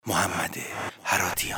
محمد هراتیان.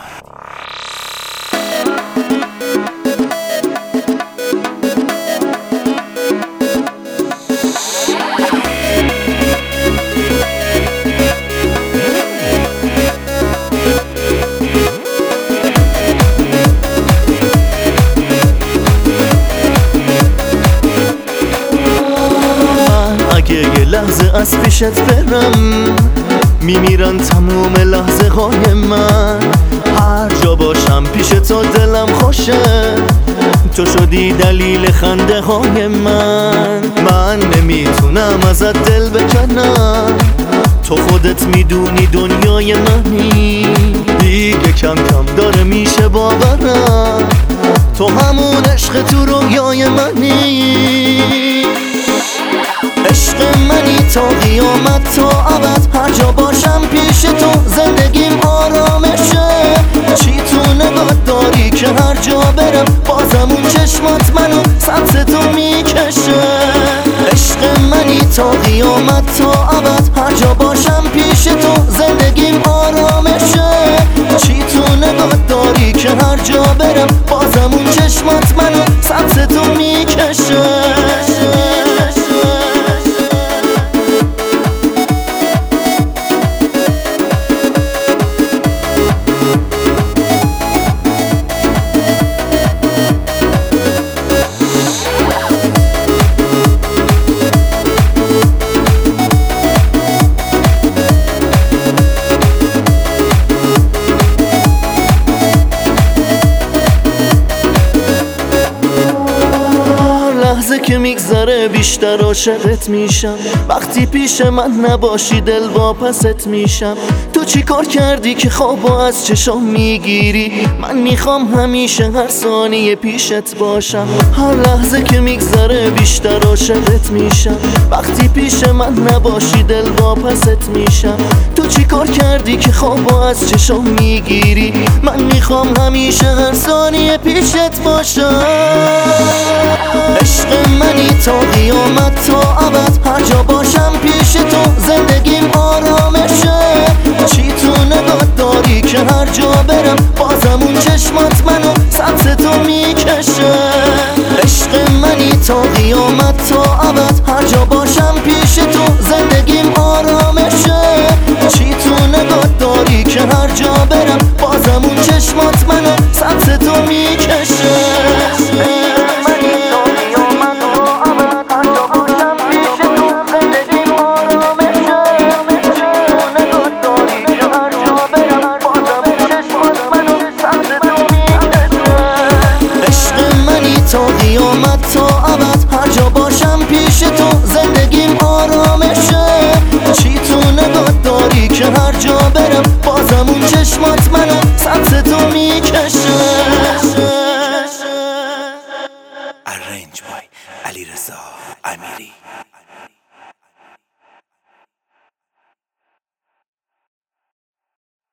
اگه یه لحظه از پیشت برم میمیرن تموم لحظه های من. هر جا باشم پیش تو دلم خوشه، تو شدی دلیل خنده های من نمیتونم ازت دل بکنم، تو خودت میدونی دنیای منی. دیگه کم کم داره میشه باورم، تو همون عشق تو رویای منی. عشق منی تا قیامت تا ابد، هر جا باشم پیش تو زندگیم آرامشه. چی تو نگاه داری که هر جا برم بازم اون چشمات منو سمت تو میکشه. عشق منی تا قیامت تا ابد، هر جا باشم پیش تو زندگیم آرامشه. چی تو نگاه داری که هر جا برم بازم اون چشمات منو سمت تو میکشه. لحظه که میگذره بیشتر عاشقت میشم، وقتی پیش من نباشی دل واپست میشم. تو چی کار کردی که خوابو از چشام میگیری؟ من میخوام همیشه هر ثانیه پیشت باشم. هر لحظه که میگذره بیشتر عاشقت میشم، وقتی پیش من نباشی دل واپست میشم. تو چی کار کردی که خوابو از چشام میگیری؟ من میخوام همیشه هر ثانیه پیشت باشم. عشق منی تا قیامت تا ابد، هر جا باشم پیش تو زندگیم آرامشه. چی تو نگاه داری که هر جا برم بازم اون چشمات منو سمت تو میکشه. عشق منی تا قیامت تا ابد، هر جا باشم پیش تو زندگیم آرامشه. چی تو نگاه داری که هر جا برم بازم اون چشمات منو سمت تو میکشه. تا قیامت تا ابد، هر جا باشم پیش تو زندگیم آرامشه. چی تو نگاه داری که هر جا برم بازم اون چشمات منو سمت تو میکشه. Arranged by علیرضا امیری.